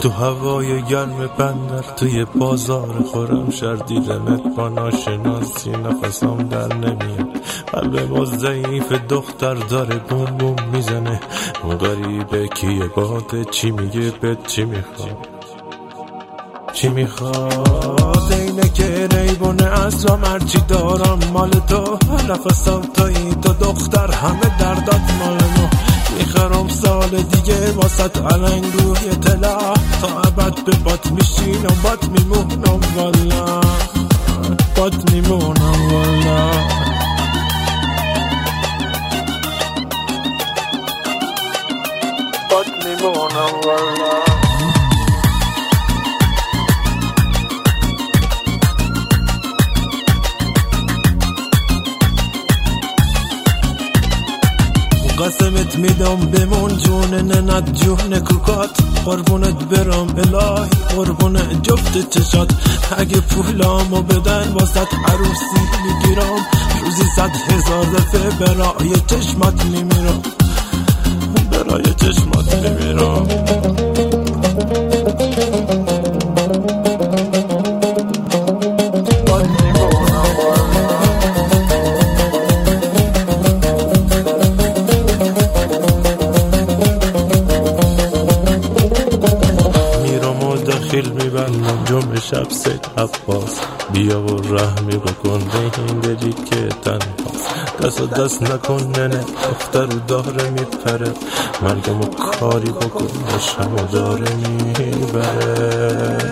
تو هوای گرم بندر توی بازار خورم شر دیدمت با ناشناسی نفسم در نمیاد. قلب ما ضعیف دختر داره بوم بوم میزنه. اون غریبه کیه باده چی میگه بهت چی میخواد چی میخواد. اینه که ریبونه اصلا هرچی دارم مال تو. نفسم تویی تو دختر همه دردات مال ما. میخرم سال دیگه واسط علنگ روی طلا. تا ابد به بات میشینم بات میمونم والا. بات میمونم والا. بات میمونم والا. قسمت میدم بمون جون ننت جون کوکات. قربونت برم الهی قربون جفت چشات. اگه پولامو بدن واسط عروسی میگیرم. روزی 100,000 دفعه برای چشمات میمیرم. برای چشمات میمیرم. خیل میبندم جمعه شب سید عباس. بیا و رحمی بکن به این دلی که تنهاست. دست و دست نکن ننه دختر رو داره میپره. مرگمو کاری بکن شمو داره میبره.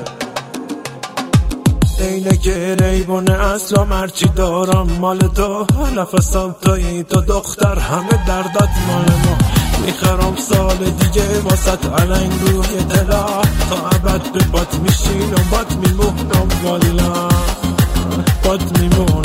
اینه که ریبونه اصلا هرچی دارم مال تو. نفسم تویی تو دختر همه دردات مال ما. میخرم سال دیگه واسط علنگ روی طلا. تا ابد به بات میشینم بات میمونم والا. بات میمونم.